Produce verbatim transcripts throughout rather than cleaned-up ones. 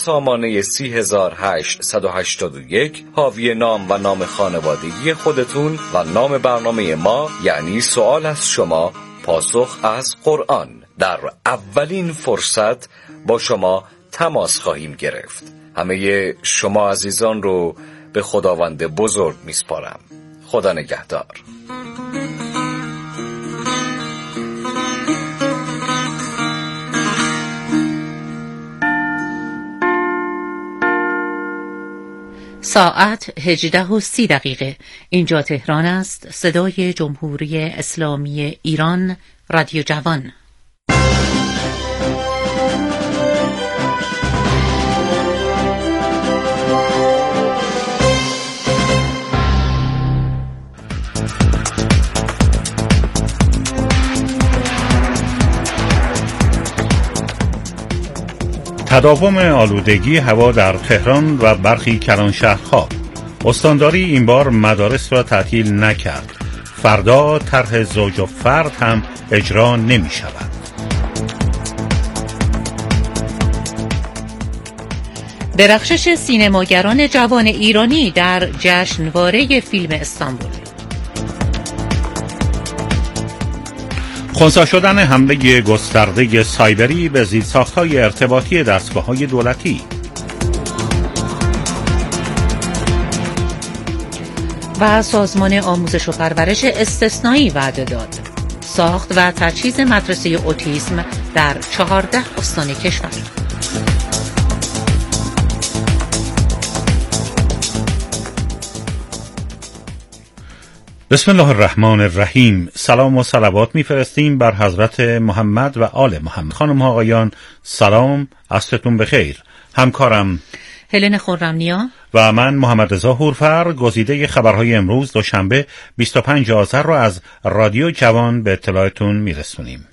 سامانه سی هزار هشتصد و هشتاد و یک حاوی نام و نام خانوادگی خودتون و نام برنامه ما، یعنی سوال از شما پاسخ از قرآن. در اولین فرصت با شما تماس خواهیم گرفت. همه شما عزیزان رو به خداوند بزرگ میسپارم. خدا نگهدار. ساعت هجده و سی دقیقه. اینجا تهران است. صدای جمهوری اسلامی ایران، رادیو جوان. تداوم آلودگی هوا در تهران و برخی کلانشهرها. استانداری این بار مدارس را تعطیل نکرد. فردا طرح زوج و فرد هم اجرا نمی شود. درخشش سینماگران جوان ایرانی در جشنواره فیلم استانبول. خنثی شدن حمله گسترده سایبری به زیرساخت‌های ارتباطی دستگاه‌های دولتی. و سازمان آموزش و پرورش استثنایی وعده داد ساخت و تجهیز مدرسه اوتیسم در چهارده استان کشور. بسم الله الرحمن الرحیم. سلام و صلوات میفرستیم بر حضرت محمد و آل محمد. خانم ها آقایان، سلام، عصرتون بخیر. همکارم هلن خرمنیا و من محمد رضا هورفر گزیده خبرهای امروز دوشنبه بیست و پنج آذر را از رادیو جوان به اطلاعتون میرسونیم.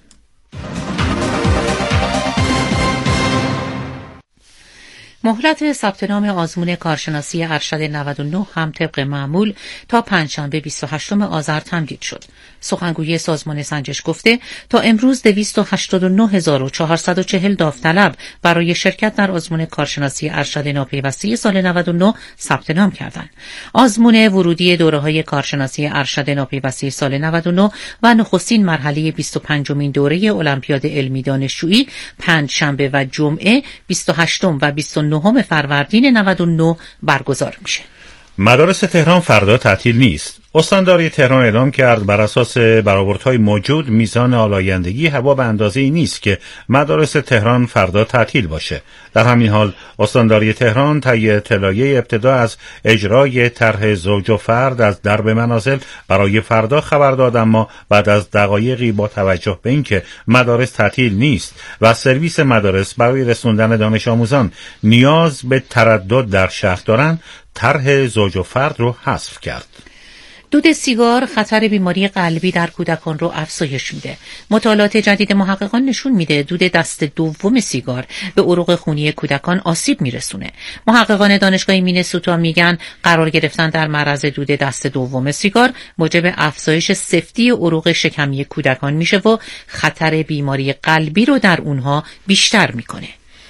مهلت ثبت نام آزمون کارشناسی ارشد نود و نه هم طبق معمول تا پنجشنبه بیست و هشتم آذر تمدید شد. سخنگوی سازمان سنجش گفته تا امروز دویست و هشتاد و نه هزار و چهارصد و چهل داوطلب برای شرکت در آزمون کارشناسی ارشد ناپیوسته سال نود و نه ثبت نام کردند. آزمون ورودی دوره‌های کارشناسی ارشد ناپیوسته سال نود و نه و نخستین مرحله بیست و پنجمین دوره المپیاد علمی دانشجویی پنجشنبه و جمعه بیست و هشتم و بیست و نهم فروردین نود و نه برگزار میشه. مدارس تهران فردا تعطیل نیست. استانداری تهران اعلام کرد بر اساس برآوردهای موجود میزان آلایندگی هوا به اندازه‌ای نیست که مدارس تهران فردا تعطیل باشه. در همین حال استانداری تهران طی اطلاعیه ابتدا از اجرای طرح زوج و فرد از درب منازل برای فردا خبر داد، اما بعد از دقایقی با توجه به اینکه مدارس تعطیل نیست و سرویس مدارس برای رسوندن دانش آموزان نیاز به تردد در شهر دارند، طرح زوج و فرد رو حذف کرد. دود سیگار خطر بیماری قلبی در کودکان رو افزایش میده. مطالعات جدید محققان نشون میده دود دست دوم سیگار به عروق خونی کودکان آسیب میرسونه. محققان دانشگاه مینسوتا میگن قرار گرفتن در معرض دود دست دوم سیگار موجب افزایش سفتی عروق شکمی کودکان میشه و خطر بیماری قلبی رو در اونها بیشتر میکنه.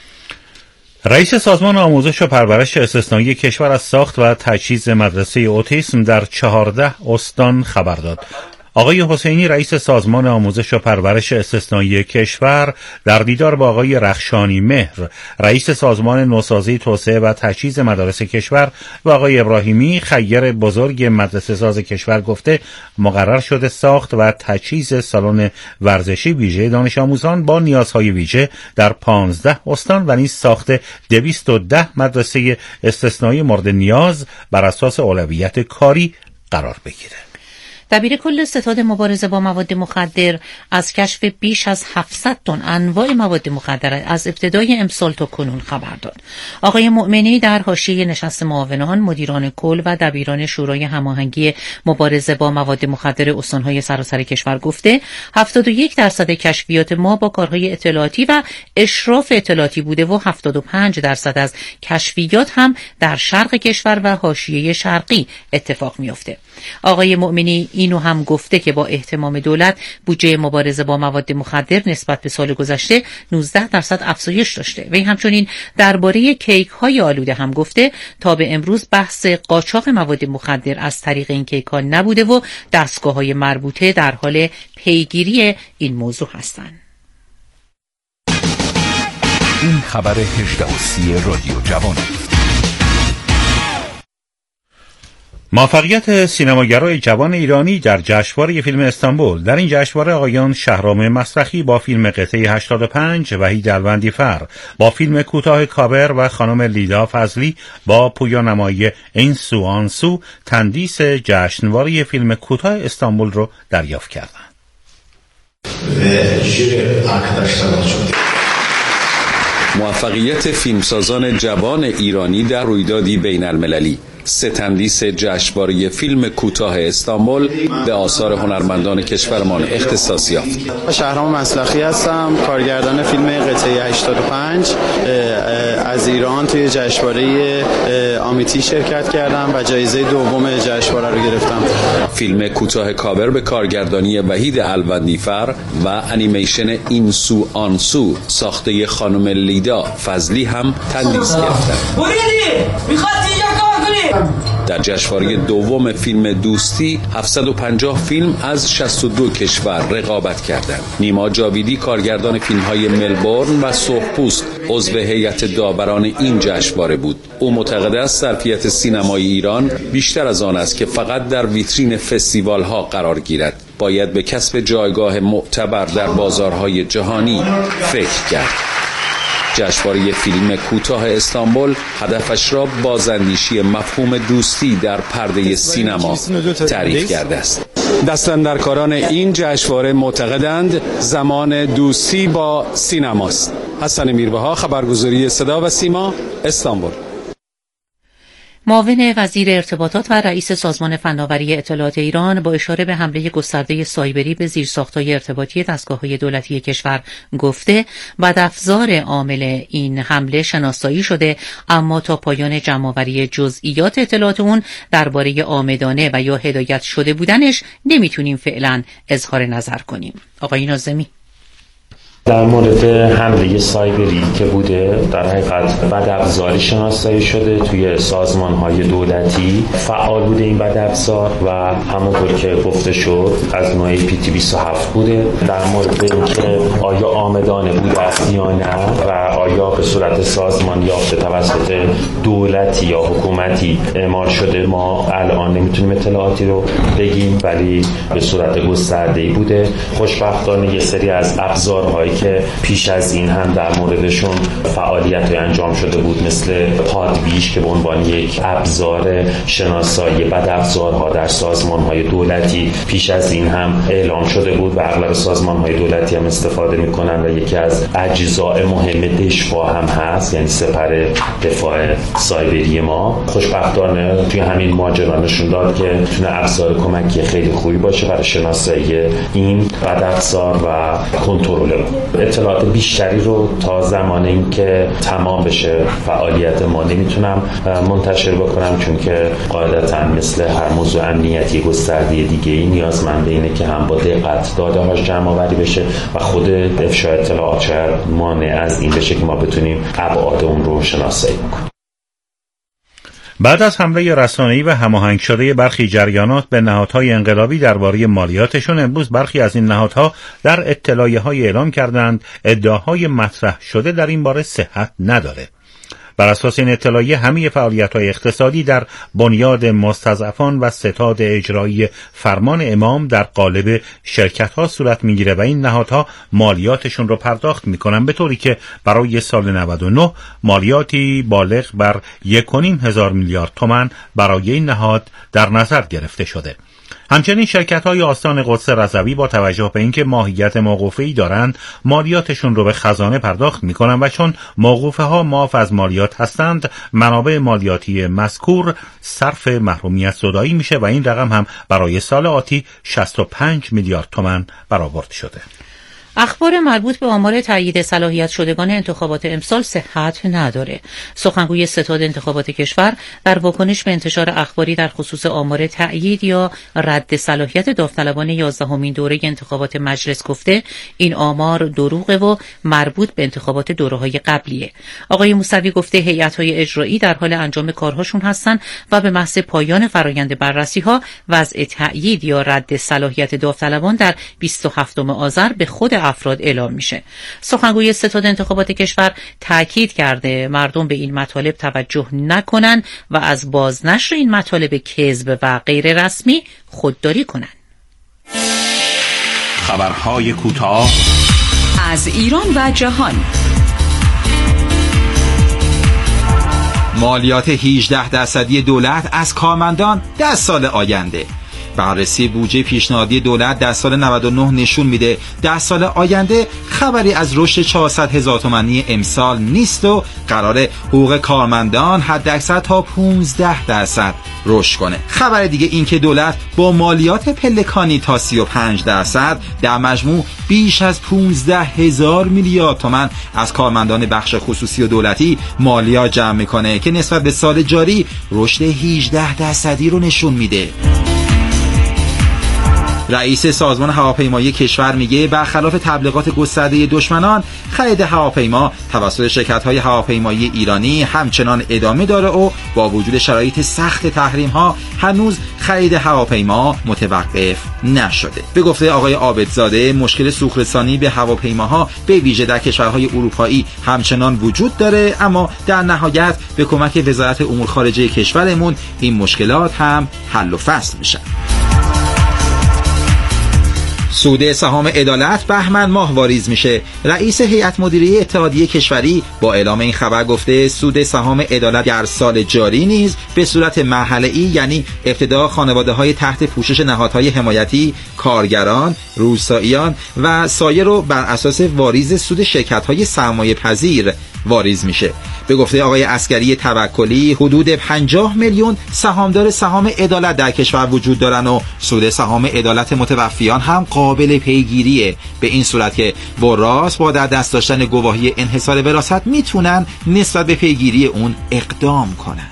رئیس سازمان آموزش و پرورش استثنایی کشور از ساخت و تجهیز مدرسه اوتیسم در چهارده استان خبر داد. آقای حسینی رئیس سازمان آموزش و پرورش استثنایی کشور در دیدار با آقای رخشانی مهر رئیس سازمان نوسازی توسعه و تجهیز مدارس کشور و آقای ابراهیمی خیر بزرگ مدرسه ساز کشور گفته مقرر شده ساخت و تجهیز سالن ورزشی ویژه دانش آموزان با نیازهای ویژه در پانزده استان و نیز ساخت دویست و ده مدرسه استثنایی مورد نیاز بر اساس اولویت کاری قرار بگیره. دبیر کل ستاد مبارزه با مواد مخدر از کشف بیش از هفتصد تن انواع مواد مخدر از ابتدای امسال تا کنون خبر داد. آقای مؤمنی در حاشیه نشست معاونان، مدیران کل و دبیران شورای هماهنگی مبارزه با مواد مخدر استان‌های سراسر کشور گفته هفتاد و یک درصد کشفیات ما با کارهای اطلاعاتی و اشراف اطلاعاتی بوده و هفتاد و پنج درصد از کشفیات هم در شرق کشور و حاشیه شرقی اتفاق می‌افته. آقای مؤمنی اینو هم گفته که با اهتمام دولت بودجه مبارزه با مواد مخدر نسبت به سال گذشته نوزده درصد افزایش داشته. وی همچنین درباره کیک های آلوده هم گفته تا به امروز بحث قاچاق مواد مخدر از طریق این کیک ها نبوده و دستگاه های مربوطه در حال پیگیری این موضوع هستند. این خبر هجده و سی رادیو جوان. موفقیت سینماگرای جوان ایرانی در جشنواره فیلم استانبول. در این جشنواره آقایان شهرام مسرخی با فیلم قطعه هشتاد و پنج، وحید الوندیفر با فیلم کوتاه کابر و خانم لیدا فضلی با پویانمایی این سو آن سو تندیس جشنواره فیلم کوتاه استانبول رو دریافت کردند. موفقیت فیلمسازان جوان ایرانی در رویدادی بین المللی، سه تندیس جشنواره فیلم کوتاه استانبول به آثار هنرمندان کشورمان اختصاص یافت. شهرام مسلخی هستم، کارگردان فیلم قطعه هشتاد و پنج از ایران توی جشنواره آمیتی شرکت کردم و جایزه دوم جشنواره رو گرفتم. فیلم کوتاه کابر به کارگردانی وحید الوندیفر و انیمیشن این سو آن سو ساخته خانم لیدا فضلی هم تندیس گرفتند. در جشنواره دوم فیلم دوستی هفتصد و پنجاه فیلم از شصت و دو کشور رقابت کردند. نیما جاویدی کارگردان فیلم‌های ملبورن و سرخپوست عضو هیئت داوران این جشنواره بود. او معتقد است ظرفیت سینمای ایران بیشتر از آن است که فقط در ویترین فستیوال‌ها قرار گیرد. باید به کسب جایگاه معتبر در بازارهای جهانی فکر کرد. جشنواره فیلم کوتاه استانبول هدفش را بازاندیشی مفهوم دوستی در پرده سینما تعریف کرده است. دستاندرکاران این جشنواره معتقدند زمان دوستی با سینماست. حسن میربها، خبرگزاری صدا و سیما، استانبول. معاون وزیر ارتباطات و رئیس سازمان فناوری اطلاعات ایران با اشاره به حمله گسترده سایبری به زیرساخت‌های ارتباطی دستگاه‌های دولتی کشور گفته بدافزار عامل این حمله شناسایی شده، اما تا پایان جمع‌آوری جزئیات اطلاعات اون درباره عامدانه و یا هدایت شده بودنش نمیتونیم فعلا اظهار نظر کنیم. آقای ناظمی در مورد حمله سایبری که بوده، در حقیقت بدافزاری شناسایی شده توی سازمان‌های دولتی، فعال بوده این بدافزار و همونطور که گفته شد از نوع پی تی بیست و هفت بوده. در مورد اینکه آیا عامدانه بوده یا نه و آیا به صورت سازمان یافته توسط دولتی یا حکومتی اعمال شده، ما الان نمیتونیم اطلاعاتی رو بگیم، ولی به صورت گسترده‌ای بوده. خوشبختانه یه سری از ابزارهای که پیش از این هم در موردشون فعالیت انجام شده بود، مثل پادویش که به عنوان یک ابزار شناسایی بدافزارها در سازمان‌های دولتی پیش از این هم اعلام شده بود و اغلب سازمان‌های دولتی هم استفاده می‌کنن و یکی از اجزای مهم دشوا هم هست، یعنی سپر دفاع سایبری ما. خوشبختانه توی همین ماجرا نشون داد که میتونه ابزار کمکی خیلی خوبی باشه برای شناسایی این بدافزار و کنترل اون. اطلاعات بیشتری رو تا زمان اینکه تمام بشه فعالیت ما نمیتونم منتشر بکنم، چون که قاعدتاً مثل هر موضوع امنیتی گسترده دیگه ای نیازمنده اینه که هم با دقت داده هاش جمع آوری بشه و خود افشای اطلاعات شاید مانع از این بشه که ما بتونیم ابعاد اون رو شناسایی بکنیم. بعد از حمله رسانه‌ای و هماهنگ شده برخی جریانات به نهادهای انقلابی درباره مالیاتشون، امروز برخی از این نهادها در اطلاعیه‌های اعلام کردند ادعاهای مطرح شده در این باره صحت نداره. بر اساس این اطلاعیه همه فعالیت‌های اقتصادی در بنیاد مستضعفان و ستاد اجرایی فرمان امام در قالب شرکت‌ها صورت می‌گیره و این نهادها مالیاتشون رو پرداخت می‌کنن، به طوری که برای سال نود و نه مالیاتی بالغ بر یک و نیم هزار میلیارد تومان برای این نهاد در نظر گرفته شده. همچنین شرکت‌های آستان قدس رضوی با توجه به اینکه ماهیت موقوفه‌ای دارند، مالیاتشون رو به خزانه پرداخت می‌کنن و چون موقوفه‌ها معاف از مالیات هستند، منابع مالیاتی مذکور صرف محرومیت زدایی میشه و این رقم هم برای سال آتی شصت و پنج میلیارد تومان برآورد شده. اخبار مربوط به آمار تایید صلاحیت شدگان انتخابات امسال صحت نداره. سخنگوی ستاد انتخابات کشور در واکنش به انتشار اخباری در خصوص آمار تایید یا رد صلاحیت داوطلبان یازدهمین دوره انتخابات مجلس گفته این آمار دروغه و مربوط به انتخابات دوره‌های قبلیه. آقای موسوی گفته هیئت‌های اجرایی در حال انجام کارهاشون هستن و به محض پایان فرآیند بررسی‌ها وضع تایید یا رد صلاحیت داوطلبان در بیست و هفتم آذر به خود افراد اعلام میشه. سخنگوی ستاد انتخابات کشور تاکید کرده مردم به این مطالب توجه نکنن و از بازنشر این مطالب کذب و غیر رسمی خودداری کنن. خبرهای کوتاه از ایران و جهان. مالیات هجده درصدی دولت از کارمندان در سال آینده. بررسی بودجه پیشنهادی دولت در سال نود و نه نشون میده در سال آینده خبری از رشد چهارصد هزار تومانی امسال نیست و قراره حقوق کارمندان حداکثر تا پانزده درصد رشد کنه. خبر دیگه این که دولت با مالیات پلکانی تا سی و پنج درصد در مجموع بیش از پانزده هزار میلیارد تومان از کارمندان بخش خصوصی و دولتی مالیات جمع میکنه که نسبت به سال جاری رشد هجده درصدی رو نشون میده. رئیس سازمان هواپیمایی کشور میگه برخلاف تبلیغات گسترده دشمنان خرید هواپیما توسط شرکت‌های هواپیمایی ایرانی همچنان ادامه داره و با وجود شرایط سخت تحریم‌ها هنوز خرید هواپیما متوقف نشده. به گفته آقای عابدزاده مشکل سوخت‌رسانی به هواپیماها به ویژه در کشورهای اروپایی همچنان وجود داره، اما در نهایت به کمک وزارت امور خارجه کشورمون این مشکلات هم حل و فصل میشن. سود سهام عدالت بهمن ماه واریز میشه. رئیس هیئت مدیره اتحادیه کشوری با اعلام این خبر گفته سود سهام عدالت در سال جاری نیز به صورت مرحله‌ای، یعنی ابتدا خانواده‌های تحت پوشش نهادهای حمایتی، کارگران، روستاییان و سایر رو بر اساس واریز سود شرکت‌های سرمایه‌پذیر واریز میشه. به گفته آقای عسکری توکلی حدود پنجاه میلیون سهامدار سهام عدالت در کشور وجود دارن و سود سهام عدالت متوفیان هم قابل پیگیریه، به این صورت که وراث با در دست داشتن گواهی انحصار وراثت میتونن نسبت به پیگیری اون اقدام کنن.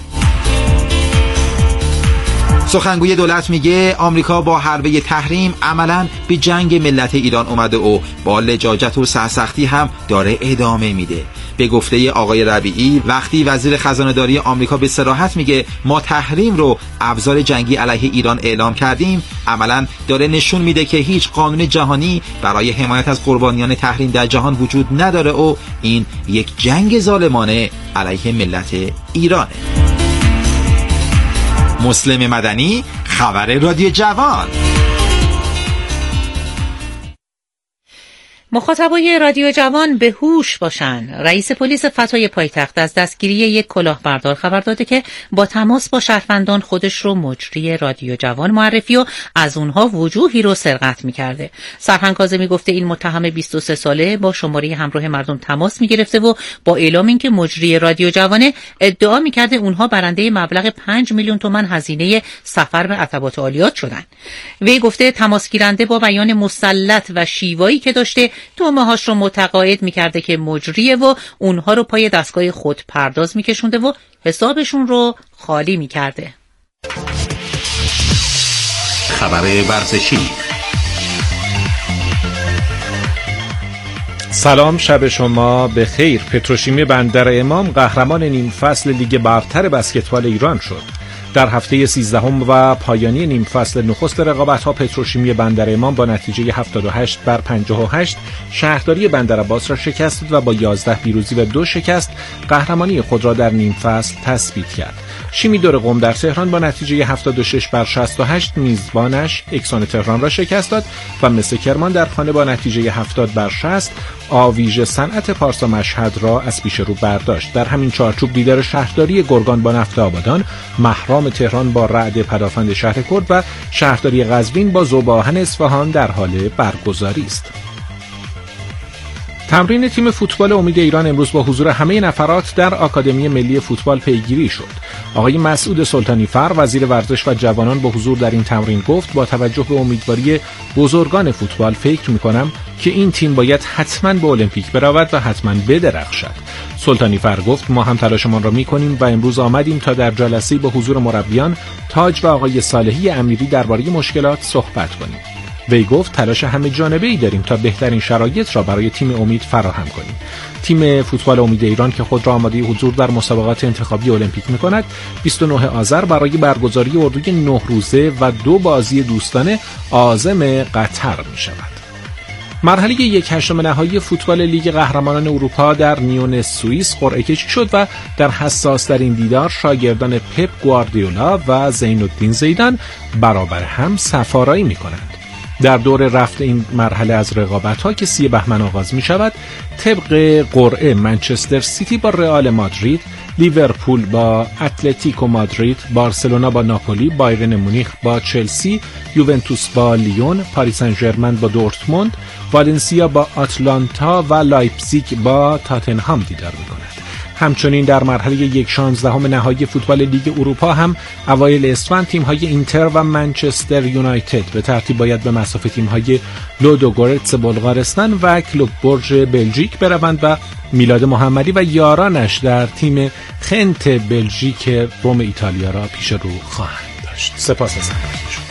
سخنگوی دولت میگه آمریکا با حربه تحریم عملاً به جنگ ملت ایران اومده و با لجاجت و سرسختی هم داره ادامه میده. به گفته آقای ربیعی وقتی وزیر خزانه‌داری آمریکا به صراحت میگه ما تحریم رو ابزار جنگی علیه ایران اعلام کردیم، عملاً داره نشون میده که هیچ قانون جهانی برای حمایت از قربانیان تحریم در جهان وجود نداره و این یک جنگ ظالمانه علیه ملت ایرانه. مسلم مدنی، خبر رادیو جوان. مخاطبای رادیو جوان به هوش باشن. رئیس پلیس فتای پایتخت از دستگیری یک کلاهبردار خبر داده که با تماس با شهروندان خودش رو مجری رادیو جوان معرفی و از اونها وجوهی رو سرقت می‌کرده. سرهنگ کاظمی گفته این متهم بیست و سه ساله با شماره همراه مردم تماس می‌گرفته و با اعلام اینکه مجری رادیو جوانه ادعا می‌کرده اونها برنده مبلغ پنج میلیون تومان هزینه سفر به عتبات عالیات شدن. وی گفته تماس گیرنده با بیان مسلط و شیوایی که داشته تومه‌هاش رو متقاعد می‌کرده که مجریه و اونها رو پای دستگاه خود پرداز می‌کشونده و حسابشون رو خالی می‌کرده. خبر ورزشی. سلام، شب شما به خیر. پتروشیمی بندر امام قهرمان نیم فصل لیگ برتر بسکتبال ایران شد. در هفته سیزدهم و پایانی نیم فصل نخست رقابت‌ها پتروشیمی بندر امام با نتیجه هفتاد و هشت بر پنجاه و هشت شهرداری بندرعباس را شکست و با یازده پیروزی و دو شکست قهرمانی خود را در نیم فصل تثبیت کرد. شیمی دور قم در تهران با نتیجه هفتاد و شش بر شصت و هشت میزبانش اکسون تهران را شکست داد و مس کرمان در خانه با نتیجه هفتاد بر شصت آویژ صنعت پارسا مشهد را از پیش رو برداشت. در همین چارچوب لیدر شهرداری گرگان با نفت آبادان، مهرام تهران با رعد پدافند شهر کرد و شهرداری قزوین با ذوب‌آهن اصفهان در حال برگزاری است. تمرین تیم فوتبال امید ایران امروز با حضور همه نفرات در آکادمی ملی فوتبال پیگیری شد. آقای مسعود سلطانی فر وزیر ورزش و جوانان با حضور در این تمرین گفت با توجه به امیدواری بزرگان فوتبال فکر می‌کنم که این تیم باید حتما به المپیک برود و حتما بدرخشد. سلطانی فر گفت ما هم تلاشمان را می‌کنیم و امروز آمدیم تا در جلسه‌ای با حضور مربیان تاج و آقای صالحی امیری درباره مشکلات صحبت کنیم. وی گفت تلاش همه جانبه‌ای داریم تا بهترین شرایط را برای تیم امید فراهم کنیم. تیم فوتبال امید ایران که خود را آماده حضور در مسابقات انتخابی المپیک می‌کند، بیست و نه آذر برای برگزاری اردوی نه روزه و دو بازی دوستانه عازم قطر می‌شود. مرحله یک هشتم نهایی فوتبال لیگ قهرمانان اروپا در نیون سوئیس قرعه کشی شد و در حساس در این دیدار شاگردان پپ گواردیولا و زین الدین زیدان برابر هم صف‌آرایی می‌کنند. در دور رفت این مرحله از رقابت‌ها که سی بهمن آغاز می‌شود، طبق قرعه منچستر سیتی با رئال مادرید، لیورپول با اتلتیکو مادرید، بارسلونا با ناپولی، بایرن مونیخ با چلسی، یوونتوس با لیون، پاریس سن ژرمن با دورتموند، والنسیا با آتلانتا و لایپزیگ با تاتنهام دیدار می‌کند. همچنین در مرحله یک شانزدهم نهایی فوتبال لیگ اروپا هم اوایل اسفند تیم‌های اینتر و منچستر یونایتد به ترتیب باید به مصاف تیم‌های لودوگورتس بلغارستان و کلوب برژ بلژیک بروند و میلاد محمدی و یارانش در تیم خنت بلژیک روم ایتالیا را پیش رو خواهند داشت. سپاس از همراهیتون.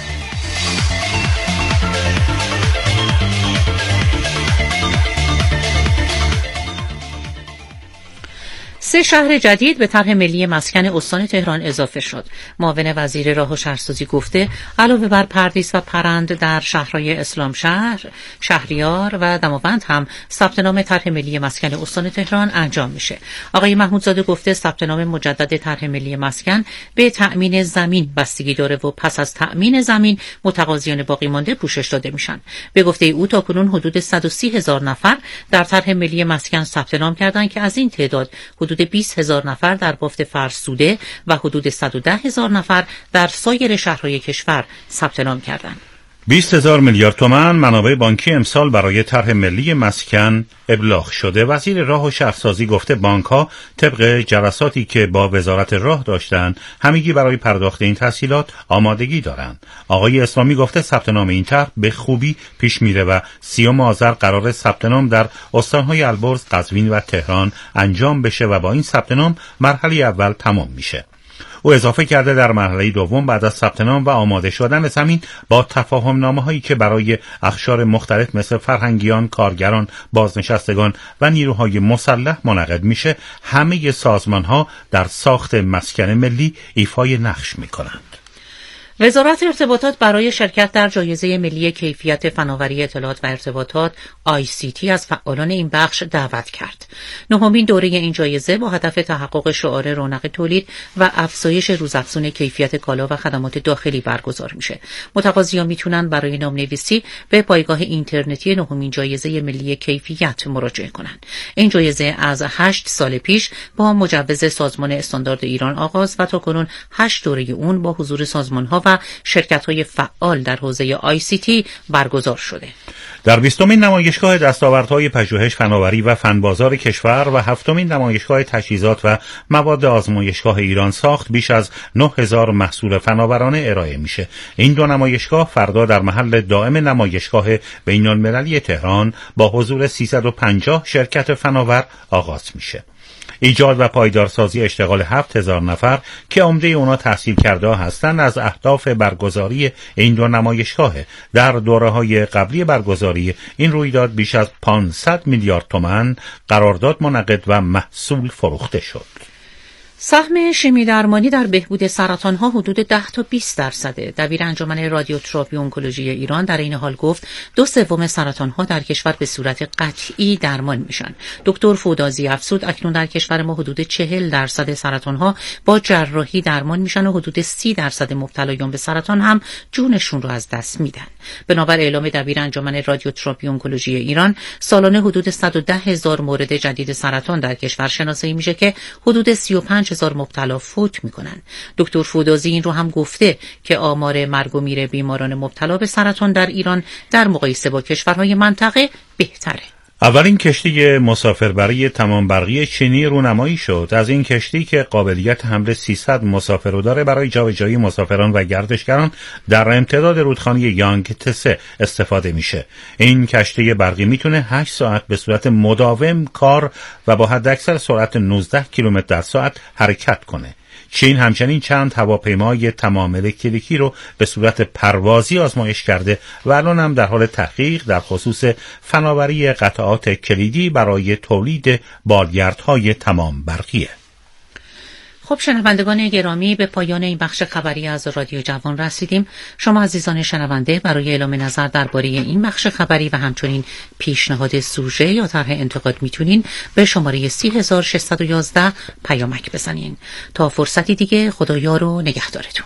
سه شهر جدید به طرح ملی مسکن استان تهران اضافه شد. معاون وزیر راه و شهرسازی گفته علاوه بر پردیس و پرند در شهرهای اسلام شهر، شهریار و دماوند هم ثبت نام طرح ملی مسکن استان تهران انجام میشه. آقای محمودزاده گفته ثبت نام مجدد طرح ملی مسکن به تأمین زمین بستگی داره و پس از تأمین زمین متقاضیان باقی مانده پوشش داده میشن. به گفته او تاکنون حدود صد و سی هزار نفر در طرح ملی مسکن ثبت نام کردند که از این تعداد حدود بیست هزار نفر در بافت فرسوده و حدود صد و ده هزار نفر در سایر شهرهای کشور ثبت نام کردند. بیست هزار میلیارد تومان منابع بانکی امسال برای طرح ملی مسکن ابلاغ شده. وزیر راه و شهرسازی گفته بانک‌ها طبق جلساتی که با وزارت راه داشتند همگی برای پرداخت این تسهیلات آمادگی دارند. آقای اسلامی گفته ثبت نام این طرح به خوبی پیش میره و سیوم آذر قرار ثبت نام در استان‌های البرز، قزوین و تهران انجام بشه و با این ثبت نام مرحله اول تمام میشه. او اضافه کرده در مرحله دوم بعد از ثبت نام و آماده شدن زمین با تفاهم نامه هایی که برای اقشار مختلف مثل فرهنگیان، کارگران، بازنشستگان و نیروهای مسلح منعقد میشه، همه سازمان ها در ساخت مسکن ملی ایفای نقش میکنند. وزارت ارتباطات برای شرکت در جایزه ملی کیفیت فناوری اطلاعات و ارتباطات آی سی تی از فعالان این بخش دعوت کرد. نهمین دوره این جایزه با هدف تحقق شعار رونق تولید و افزایش روزافزون کیفیت کالا و خدمات داخلی برگزار میشه. متقاضیان میتونن برای نامنویسی به پایگاه اینترنتی نهمین جایزه ملی کیفیت مراجعه کنند. این جایزه از هشت سال پیش با مجوز سازمان استاندارد ایران آغاز و تاکنون هشت دوره اون با حضور سازمان‌ها و شرکت‌های فعال در حوزه آی سی تی برگزار شده. در بیستمین نمایشگاه دستاوردهای پژوهش، فناوری و فنبازار کشور و هفتمین نمایشگاه تجهیزات و مواد آزمایشگاه ایران ساخت بیش از نه هزار محصول فناورانه ارائه میشه. این دو نمایشگاه فردا در محل دائم نمایشگاه بین‌المللی تهران با حضور سیصد و پنجاه شرکت فناور آغاز میشه. ایجاد و پایدارسازی اشتغال هفت هزار نفر که عمده اونا تحصیل کرده هستند از اهداف برگزاری این دو نمایشگاه. در دوره‌های قبلی برگزاری این رویداد بیش از پانصد میلیارد تومان قرارداد منعقد و محصول فروخته شد. سهم شیمی درمانی در بهبود سرطان‌ها حدود ده تا بیست درصده. دبیر انجمن رادیوتراپی اونکولوژی ایران در این حال گفت دو سوم سرطان‌ها در کشور به صورت قطعی درمان میشن. دکتر فودازی افزود اکنون در کشور ما حدود چهل درصد سرطان‌ها با جراحی درمان میشن و حدود سی درصد مبتلایان به سرطان هم جونشون رو از دست میدن. بنابر اعلام دبیر انجمن رادیوتراپی اونکولوژی ایران سالانه حدود صد و ده هزار مورد جدید سرطان در کشور شناسایی میشه که حدود سی و پنج هزار مبتلا فوت میکنن. دکتر فودازی این رو هم گفته که آمار مرگ و میر بیماران مبتلا به سرطان در ایران در مقایسه با کشورهای منطقه بهتره. اولین کشتی مسافربری تمام برقی چینی رونمایی شد. از این کشتی که قابلیت حمل سیصد مسافر رو داره برای جابجایی مسافران و گردشگران در امتداد رودخانه یانگتسه استفاده میشه. این کشتی برقی میتونه هشت ساعت به صورت مداوم کار و با حداکثر سرعت نوزده کیلومتر در ساعت حرکت کنه. چین همچنین چند هواپیمای تمام الکتریکی رو به صورت پروازی آزمایش کرده و الان هم در حال تحقیق در خصوص فناوری قطعات کلیدی برای تولید بالگردهای تمام برقیه. خب شنوندگان گرامی، به پایان این بخش خبری از رادیو جوان رسیدیم. شما عزیزان شنونده برای اعلام نظر درباره این بخش خبری و همچنین پیشنهاد سوژه یا طرح انتقاد میتونین به شماره سی هزار و ششصد و یازده پیامک بزنین. تا فرصتی دیگه، خدایا رو نگهدارتون.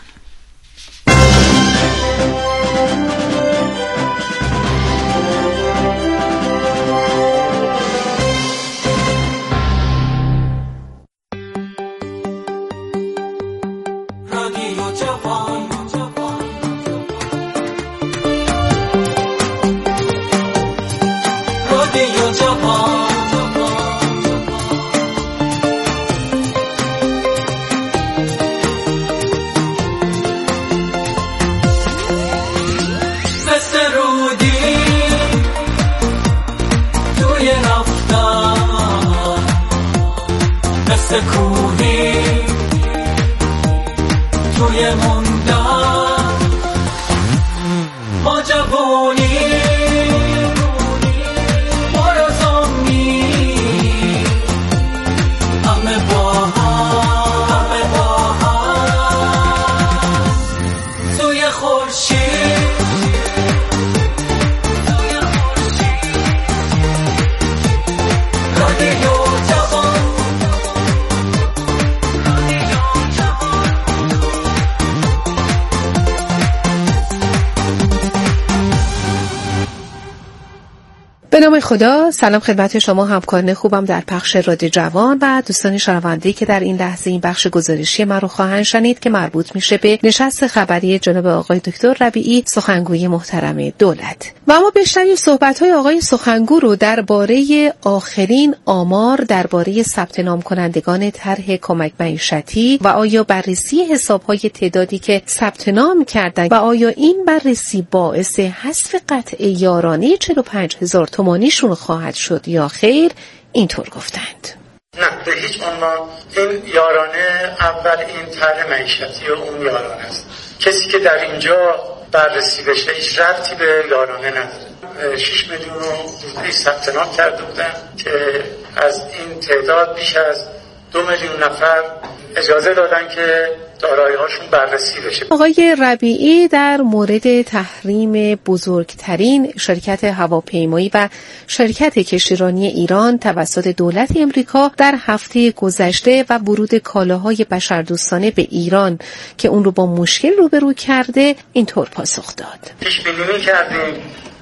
به نام خدا. سلام خدمت شما همکاران خوبم در پخش رادیو جوان و دوستان شنونده که در این لحظه این بخش گزارشی من رو خواهند شنید که مربوط میشه به نشست خبری جناب آقای دکتر ربیعی، سخنگوی محترم دولت. و ما بشنویم صحبت‌های آقای سخنگو رو درباره آخرین آمار درباره ثبت نام کنندگان طرح کمک معیشتی و آیا بررسی حساب‌های تعدادی که ثبت نام کردند و آیا این بررسی باعث حذف قطع یارانه چهل و پنج هزار تومانیشون خواهد شد یا خیر، اینطور گفتند. نه، به هیچ عنوان. این یارانه اول این طرح معیشتی و اون یارانه است. کسی که در اینجا بررسی بشه هیچ ربطی به یارانه نداره. شش میلیون رو ثبت نام کرده بودن که از این تعداد بیش از دو میلیون نفر اجازه دادن که دارایی‌هاشون بررسی بشه. آقای ربیعی در مورد تحریم بزرگترین شرکت هواپیمایی و شرکت کشتیرانی ایران توسط دولت امریکا در هفته گذشته و ورود کالاهای بشردوستانه به ایران که اون رو با مشکل روبرو کرده، اینطور پاسخ داد. پیش بینی کردیم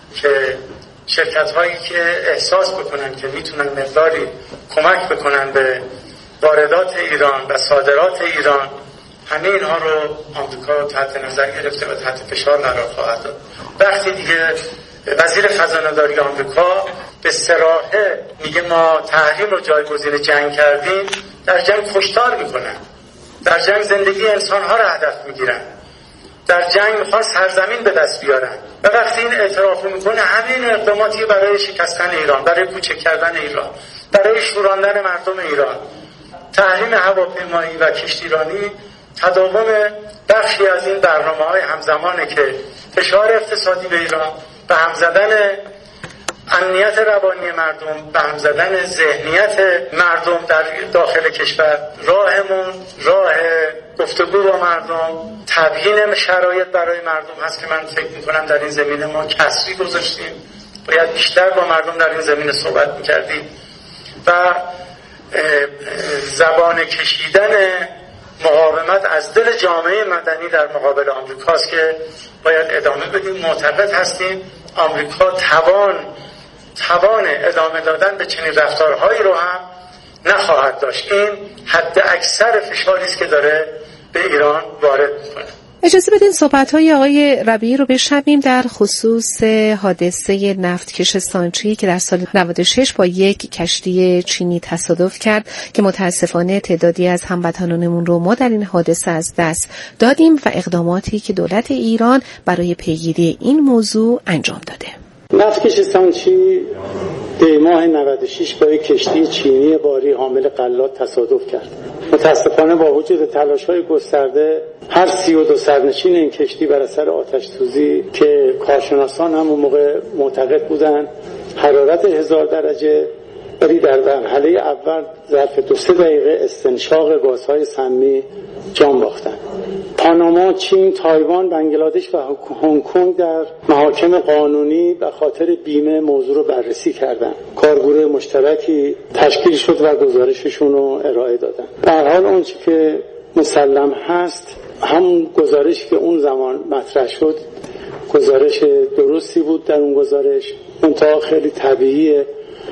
که شرکت‌هایی که احساس بکنن که میتونن مقداری کمک بکنن به واردات ایران و صادرات ایران، همه اینها رو آمریکا تحت نظر گرفته و تحت فشار قرار خواهد داد. وقتی دیگه وزیر خزانه‌داری آمریکا به صراحت میگه ما تحریم رو جایگزین جنگ کردیم، در جنگ کشتار میکنن، در جنگ زندگی انسانها رو هدف میگیرن، در جنگ میخوان سرزمین به دست بیارن و وقتی این اعتراف میکنه همین اقداماتی برای شکستن ایران، برای کوچک کردن ایران، برای شوراندن مردم ایران. تحریم هواپیمایی و کشتیرانی تداوم بخشی از این برنامه‌های همزمانه که فشار اقتصادی به ایران، به هم زدن امنیت روانی مردم، به هم زدن ذهنیت مردم در داخل کشور، راهمون راه گفتگو با مردم، تبیین شرایط برای مردم هست که من فکر می‌کنم در این زمینه ما کسری گذاشتیم. باید بیشتر با مردم در این زمینه صحبت می‌کردیم و زبان کشیدن مقاومت از دل جامعه مدنی در مقابل آمریکاست که باید ادامه بدیم. معتقد هستیم آمریکا توان توان ادامه دادن به چنین رفتارهایی رو هم نخواهد داشت. این حد اکثر فشاری است که داره به ایران وارد میکنه. اجازه بدین صحبت‌های آقای ربیعی رو بشنویم در خصوص حادثه نفتکش سانچی که در سال نود و شش با یک کشتی چینی تصادف کرد که متاسفانه تعدادی از هموطنانمون رو ما در این حادثه از دست دادیم و اقداماتی که دولت ایران برای پیگیری این موضوع انجام داده. نفتکش سانچی دی ماه نود و شش با یک کشتی چینی باری حامل غلات تصادف کرد. متاسفانه با وجود تلاش‌های گسترده هر سی و دو سرنشین این کشتی بر اثر آتش سوزی که کارشناسان هم اون موقع معتقد بودند حرارت هزار درجه، ولی در مرحله اول ظرف دو سه دقیقه استنشاق گازهای سمی جان باختند. پاناما، چین، تایوان، بنگلادش و هنگ کنگ در محاکم قانونی به خاطر بیمه موضوع رو بررسی کردند. کارگروه مشترکی تشکیل شد و گزارششون رو ارائه دادن. به هر حال اون چی که مسلم هست، همون گزارشی که اون زمان مطرح شد گزارش درستی بود. در اون گزارش منتها خیلی طبیعیه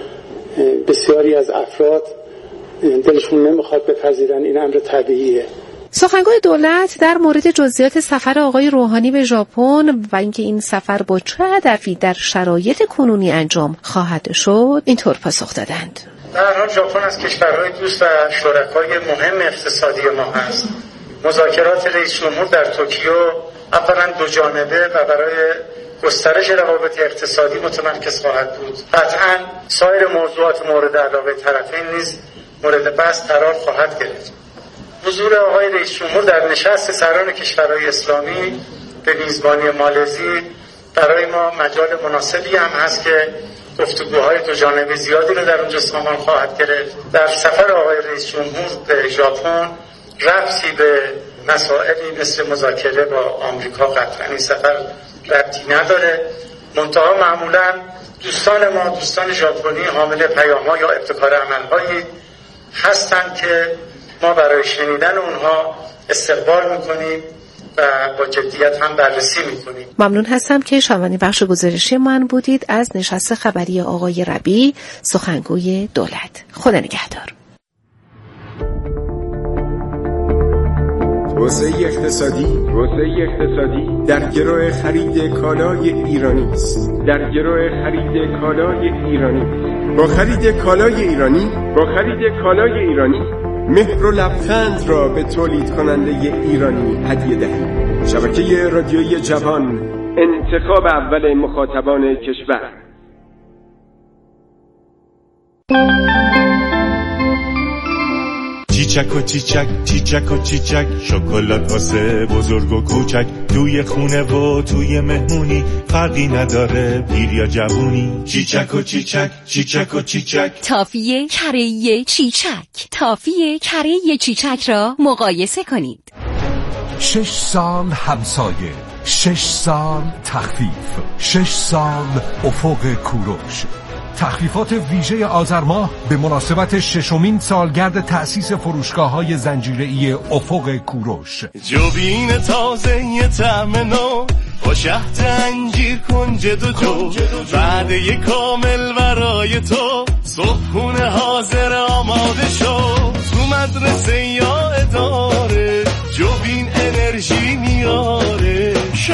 بسیاری از افراد دلشون نمیخواد بپذیرن این امر طبیعیه. سخنگوی دولت در مورد جزئیات سفر آقای روحانی به ژاپن و اینکه این سفر با چه هدفی در شرایط کنونی انجام خواهد شد اینطور پاسخ دادند. در هر حال ژاپن از کشورهای دوست و شرکای مهم اقتصادی ما هست. مذاکرات رئیس جمهور در توکیو اولا دو جانبه و برای گسترش روابط اقتصادی متمرکز خواهد بود. قطعاً سایر موضوعات مورد علاقه طرفین نیز مورد بحث قرار خواهد گرفت. حضور آقای رئیس جمهور در نشست سران کشورهای اسلامی به میزبانی مالزی برای ما مجال مناسبی هم هست که گفتگوهای دو جانبه زیادی رو در اونجا سامان خواهد گرفت. در سفر آقای رئیس جمهور به ژاپن ربطی به مسائلی مثل مذاکره با آمریکا قطعاً این سفر ربطی نداره. منتها معمولاً دوستان ما، دوستان ژاپنی حامل پیام‌ها یا ابتکار عمل‌هایی هستند که ما برای شنیدن اونها استقبال میکنیم و با جدیت هم بررسی میکنیم. ممنون هستم که شنونده بخش گزارشی من بودید از نشست خبری آقای ربیعی، سخنگوی دولت. خدا نگهدار. توسعه اقتصادی توسعه اقتصادی در گروه خرید کالای ایرانی است. در گروه خرید کالای ایرانی با خرید کالای ایرانی با خرید کالای ایرانی مهر و لبخند را به تولید کننده ایرانی هدیه دهید. شبکه رادیویی جوان، انتخاب اول مخاطبان کشور. چیچک و چیچک چیچک و چیچک، شکلات واسه بزرگ و کوچک، توی خونه و توی مهمونی فرقی نداره پیر یا جوونی. چیچک و چیچک چیچک و چیچک، تافیه کره چیچک. تافیه کره چیچک را مقایسه کنید. شش سال همسایه، شش سال تخفیف، شش سال افق کوروش. تخفیفات ویژه آذر ماه به مناسبت ششمین سالگرد تأسیس فروشگاه‌های زنجیره‌ای افق کوروش. جوبین تازه یه طعم نو با شهد انجیر کنج دو جو، وعده کامل برای تو، صبحونه حاضر آماده شو. تو مدرسه یا اداره جوبین انرژی میاره،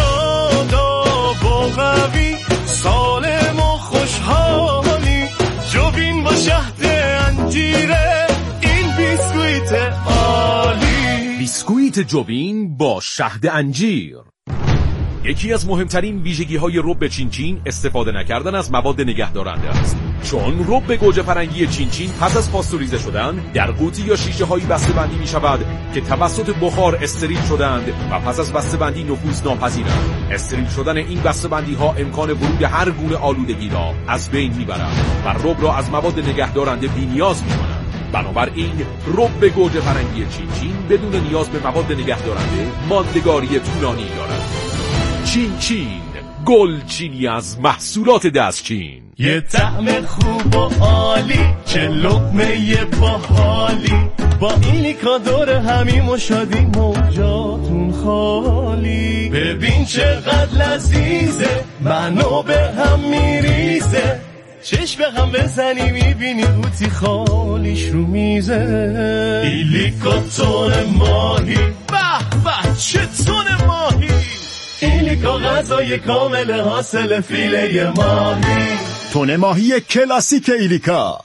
شاداب و قوی، سالم و خوشحال. جوبین با شهد انجیره، این بیسکویت عالی. بیسکویت جوبین با شهد انجیر. یکی از مهمترین ویژگی‌های رب چینچین استفاده نکردن از مواد نگهدارنده است، چون رب گوجه فرنگی چینچین پس از پاستوریزه شدن در قوطی یا شیشه‌هایی بسته‌بندی می‌شود که توسط بخار استریل شدند و پس از بسته‌بندی نفوذ ناپذیرند. استریل شدن این بسته‌بندی‌ها امکان ورود هر گونه آلودگی را از بین می‌برد و رب را از مواد نگهدارنده بی‌نیاز می‌کند. بنابراین رب گوجه فرنگی چینچین بدون نیاز به مواد نگهدارنده ماندگاری طولانی دارد. چین چین، گل چینی از محصولات دستچین. یه طعم خوب و عالی، چه لقمه باحالی، با ایلیکا دور همیم و شادی موجاتون خالی. ببین چقدر لذیذه، منو به هم میریزه، چشم به هم بزنی میبینی قوطی خالیش رو میزه. ایلیکا تون ماهی، به به چه تون ماهی، غذای کامل حاصل فیله ماهی. تن ماهی کلاسیک ایلیکا.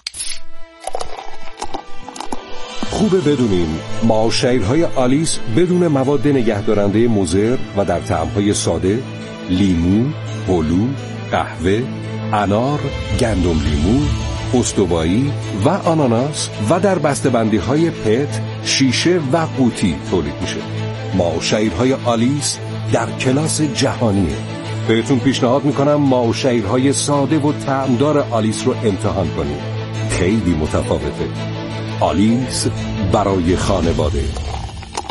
خوبه بدونیم ماه‌شیرهای آلیس بدون مواد نگهدارنده مضر و در طعم‌های ساده، لیمو، هلو، قهوه، انار، گندم لیمو، استوایی و آناناس و در بسته‌بندی‌های پت، شیشه و قوطی تولید میشه. ماه‌شیرهای آلیس در کلاس جهانیه. بهتون پیشنهاد میکنم ماه‌شیرهای ساده و طعمدار آلیس رو امتحان کنید. خیلی متفاوته. آلیس برای خانواده.